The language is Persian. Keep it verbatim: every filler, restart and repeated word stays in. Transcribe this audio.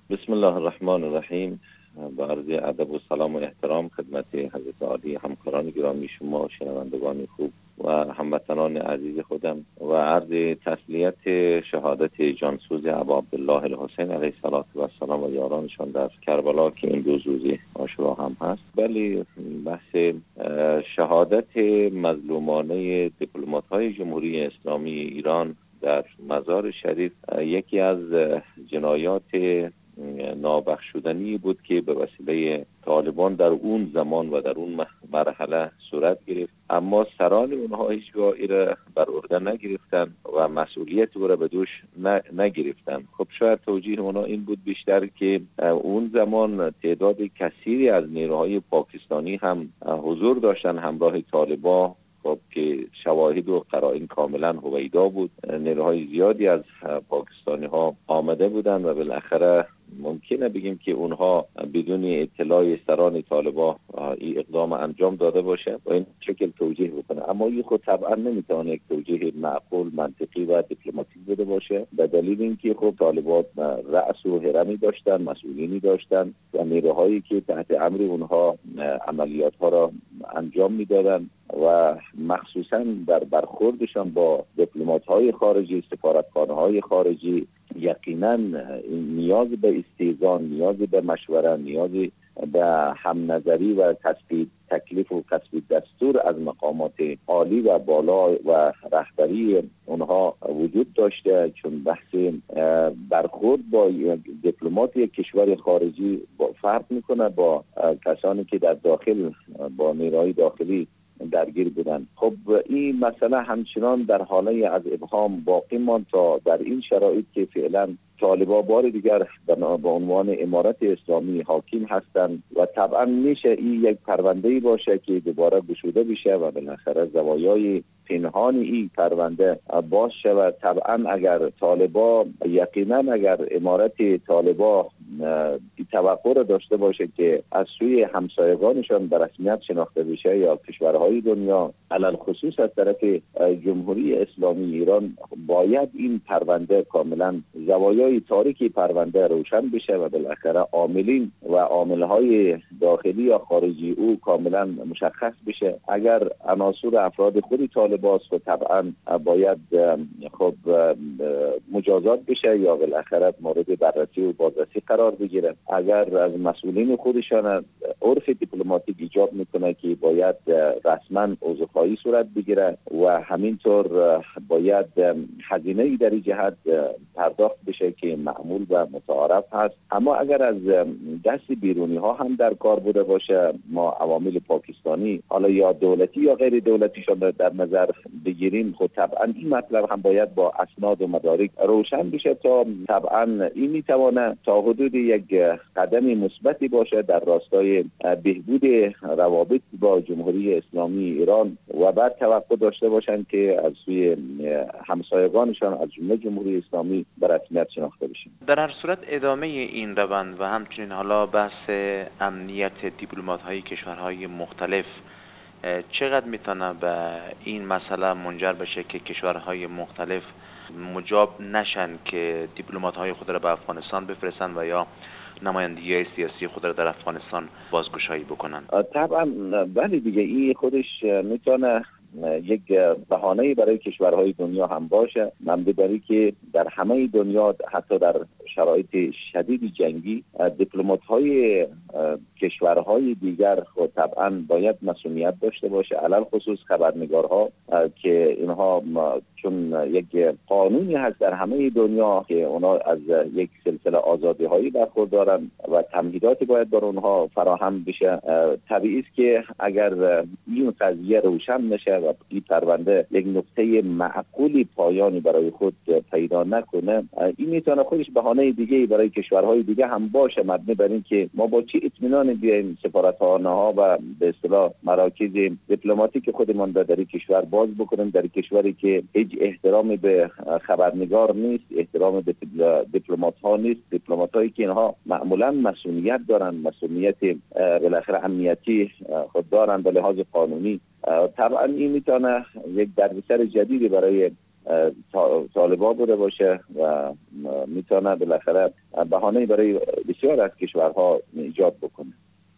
بسم الله الرحمن الرحیم. با عرض ادب و سلام و احترام خدمت حضرت عالی، همکاران گرامی شما، شنوندگان خوب و هموطنان عزیز خودم و عرض تسلیت شهادت جانسوز ابا عبدالله الحسین علیه السلام و یارانشان در کربلا که این روز روز عاشورا هم هست. ولی بحث شهادت مظلومانه دیپلمات‌های جمهوری اسلامی ایران در مزار شریف یکی از جنایات نابخشودنی بود که به وسیله طالبان در اون زمان و در اون مرحله صورت گرفت، اما سران اونها هیچگاه ایره بر عهده نگرفتن و مسئولیت او را به دوش نگرفتن. خب شاید توجیه اونها این بود بیشتر که اون زمان تعداد کثیری از نیروهای پاکستانی هم حضور داشتن همراه طالبان، خب که شواهد و قرائن کاملا هویدا بود. نیروهای زیادی از پاکستانی ها آمده بودند و بالاخره ممکنه بگیم که اونها بدون اطلاع سران طالبان این اقدام انجام داده باشه و این شکل توجیه بکنه، اما این خود طبعا نمیتونه یک توجیه معقول، منطقی و دیپلماتیک بوده باشه، به دلیل اینکه خب طالبان رأس و هرمی داشتن، مسئولینی داشتن و نیروهایی که تحت امر اونها عملیات ها را انجام میدادن و مخصوصا در برخوردشان با دیپلمات های خارجی، سفارتخانه های خارجی، یقینا نیاز به استئذان، نیاز به مشوره، نیاز به هم نظری و تثبیت تکلیف و تثبیت دستور از مقامات عالی و بالا و رهبری اونها وجود داشته، چون بحث برخورد با دیپلمات یک کشور خارجی فرق میکنه با کسانی که در داخل با نیروهای داخلی درگیر بودن. خب این مسئله همچنان در حاله از ابهام باقی ماند تا در این شرایط که فعلا طالبان بار دیگر به عنوان امارت اسلامی حاکم هستند و طبعا میشه این یک پرونده‌ای باشه که دوباره گشوده بشه و بالاخره زوایای پنهان این پرونده باز شود. طبعا اگر طالبان یقینا اگر امارت طالبان توقع را داشته باشه که از سوی همسایگانشان به رسمیت شناخته بشه یا کشورهای دنیا، علل خصوص از طرف جمهوری اسلامی ایران، باید این پرونده کاملا زوایای تاریکی پرونده روشن بشه و بالاخره عاملین و عاملهای داخلی یا خارجی او کاملا مشخص بشه. اگر عناصر افراد خود طالبان خود طبعا باید خب مجازات بشه یا بالاخره مورد بررسی و بازرسی قرار بگیره. اگر از مسئولین خودشان عرف دیپلماتیک ایجاب میکنه که باید رسما عذرخواهی صورت بگیره و همینطور باید هزینه‌ای در این جهت پرداخت بشه که معمول و متعارف هست. اما اگر از دست بیرونی ها هم در کار بوده باشه، ما عوامل پاکستانی حالا یا دولتی یا غیر دولتیشان در نظر بگیریم، خود طبعا این مطلب هم باید با اسناد و مدارک روشن بشه تا طبعا این میتونه تا حدود یک قدم مثبتی باشه در راستای بهبود روابط با جمهوری اسلامی ایران و بعد توقع داشته باشند که از سوی همسایگانشان از جمله جمهوری اسلامی به رسمیت شناخته بشن. در هر صورت ادامه این روند و همچنین حالا بحث امنیت دیپلمات‌های کشورهای مختلف چقدر میتونه به این مسئله منجر بشه که کشورهای مختلف مجاب نشن که دیپلمات‌های خود را به افغانستان بفرستن و یا نمایندگی سیاسی خود را در افغانستان بازگشایی بکنن؟ طبعا ولی دیگه این خودش میتونه یک بهانه‌ای برای کشورهای دنیا هم باشه، مبدأی که در همه دنیا حتی در شرایط شدید جنگی دیپلمات‌های کشورهای دیگر خود طبعا باید مسئولیت داشته باشه، علل خصوص خبرنگارها که اینها چون یک قانونی هست در همه دنیا که اونا از یک سلسله آزادی‌هایی برخوردارن و تمهیداتی باید بر اونها فراهم بشه. طبیعی است که اگر این قضیه روشن نشه و این پرونده یک نقطه معقولی پایانی برای خود پیدا نکنه، این میتونه خودش بهانه دیگه برای کشورهای دیگه هم باشه، مبنی بر این که ما با چه اطمینان بیایم سفارتخانه ها و به اصطلاح مراکز دیپلماتیک خودمان در این کشور باز بکنیم، در کشوری که هیچ احترامی به خبرنگار نیست، احترام به دیپلمات ها نیست، دیپلمات هایی که اینها معمولا مسئولیت دارن، مسئولیت بالاخره امنیتی خود دارن به لحاظ قانونی. طبعا این میتونه یک دردسر جدیدی برای طالبان بوده باشه و میتونه بالاخره بهانه برای بسیار از کشورها ایجاد بکنه.